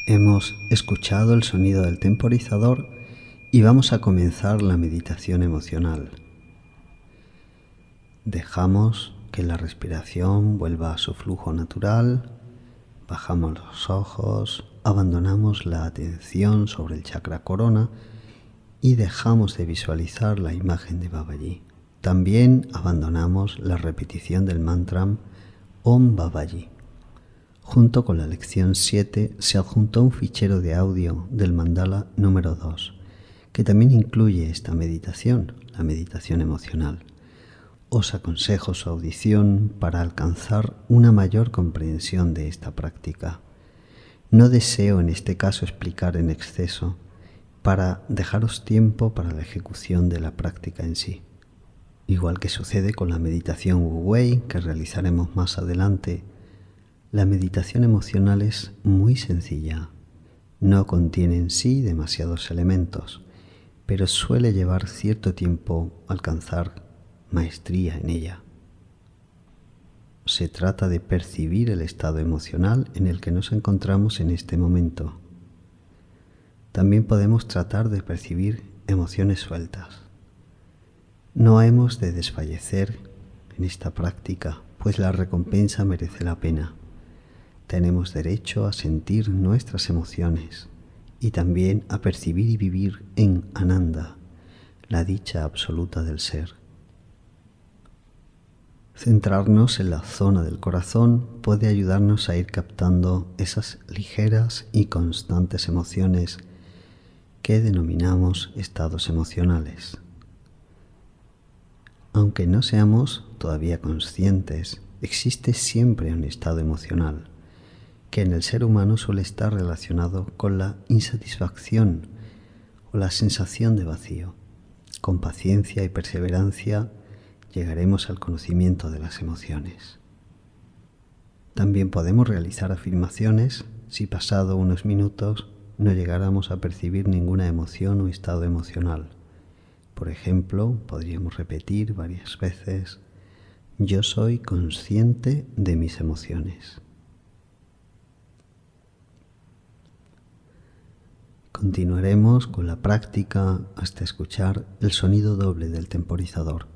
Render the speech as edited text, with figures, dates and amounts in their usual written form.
Hemos escuchado el sonido del temporizador y vamos a comenzar la meditación emocional. Dejamos que la respiración vuelva a su flujo natural, bajamos los ojos, abandonamos la atención sobre el chakra corona y dejamos de visualizar la imagen de Babaji. También abandonamos la repetición del mantra Om Babaji. Junto con la lección 7 se adjuntó un fichero de audio del mandala número 2, que también incluye esta meditación, la meditación emocional. Os aconsejo su audición para alcanzar una mayor comprensión de esta práctica. No deseo en este caso explicar en exceso, para dejaros tiempo para la ejecución de la práctica en sí. Igual que sucede con la meditación Wu Wei, que realizaremos más adelante, la meditación emocional es muy sencilla. No contiene en sí demasiados elementos, pero suele llevar cierto tiempo alcanzar maestría en ella. Se trata de percibir el estado emocional en el que nos encontramos en este momento. También podemos tratar de percibir emociones sueltas. No hemos de desfallecer en esta práctica, pues la recompensa merece la pena. Tenemos derecho a sentir nuestras emociones y también a percibir y vivir en Ananda, la dicha absoluta del ser. Centrarnos en la zona del corazón puede ayudarnos a ir captando esas ligeras y constantes emociones que denominamos estados emocionales. Aunque no seamos todavía conscientes, existe siempre un estado emocional que en el ser humano suele estar relacionado con la insatisfacción o la sensación de vacío. Con paciencia y perseverancia llegaremos al conocimiento de las emociones. También podemos realizar afirmaciones si pasado unos minutos no llegáramos a percibir ninguna emoción o estado emocional. Por ejemplo, podríamos repetir varias veces: yo soy consciente de mis emociones. Continuaremos con la práctica hasta escuchar el sonido doble del temporizador.